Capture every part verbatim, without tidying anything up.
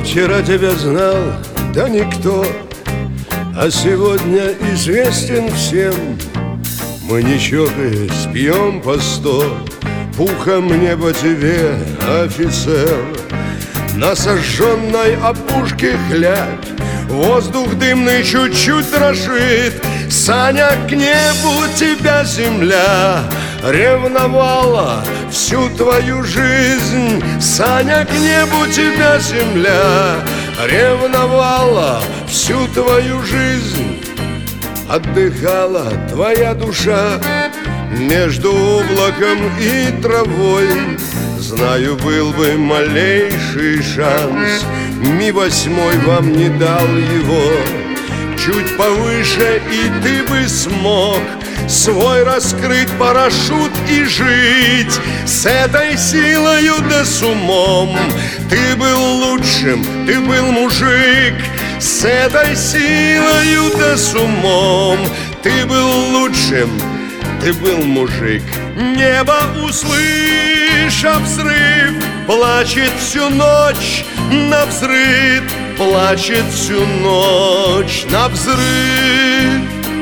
вчера тебя знал, да никто, а сегодня известен всем. Мы не чокаясь пьем по сто, пухом небо тебе, офицер. На сожженной опушке хлябь, воздух дымный чуть-чуть дрожит. Саня, к небу тебя земля ревновала всю твою жизнь. Саня, к небу тебя земля ревновала всю твою жизнь. Отдыхала твоя душа между облаком и травой. Знаю, был бы малейший шанс, Ми восьмой вам не дал его. Чуть повыше, и ты бы смог свой раскрыть парашют и жить с этой силою да с умом. Ты был лучшим, ты был мужик, с этой силою да с умом. Ты был лучшим, ты был мужик. Небо, услышав взрыв, плачет всю ночь на взрыв, плачет всю ночь на взрыв.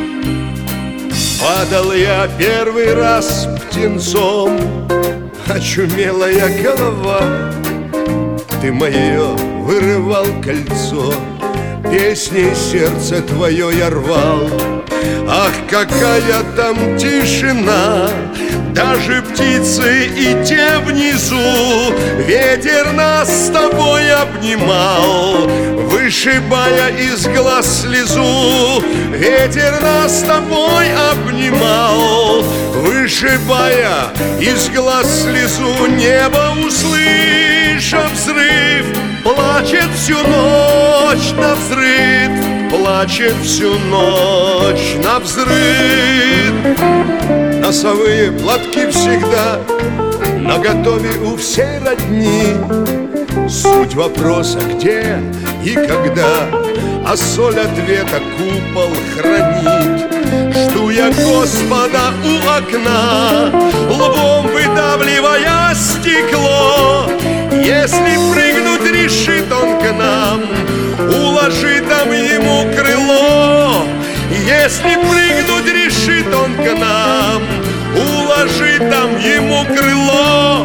Падал я первый раз птенцом, очумелая голова. Ты мое вырывал кольцо, песней сердце твое я рвал. Ах, какая там тишина! Даже птицы и те внизу, ветер нас с тобой обнимал, вышибая из глаз слезу. Ветер нас с тобой обнимал, вышибая из глаз слезу. Небо, услышав взрыв, плачет всю ночь на взрыв, плачет всю ночь на взрыв. Носовые платки всегда наготове у всей родни. Суть вопроса где и когда, а соль ответа купол хранит. Жду я Господа у окна, лбом выдавливая стекло. Если прыгнуть решит он к нам, уложи там ему крыло. Если прыгнуть решит он к нам, уложи там ему крыло.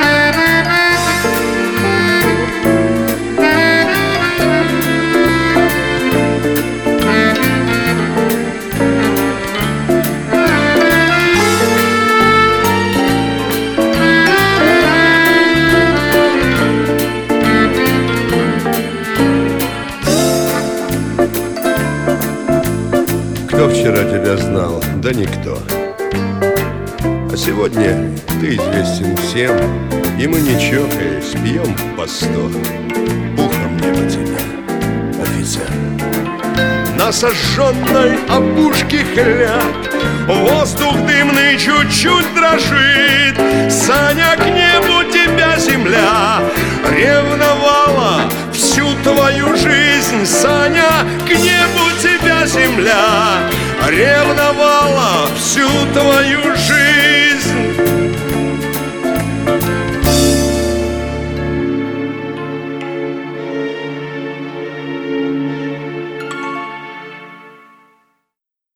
Кто вчера тебя знал? Да никто. А сегодня ты известен всем, и мы, не чокаясь, пьем по сто. Пухом небо тебя, офицер. На сожженной опушке хляб, воздух дымный чуть-чуть дрожит. Саня, к небу тебя земля ревновала всю твою жизнь. Саня, к небу тебя земля ревновала всю твою жизнь.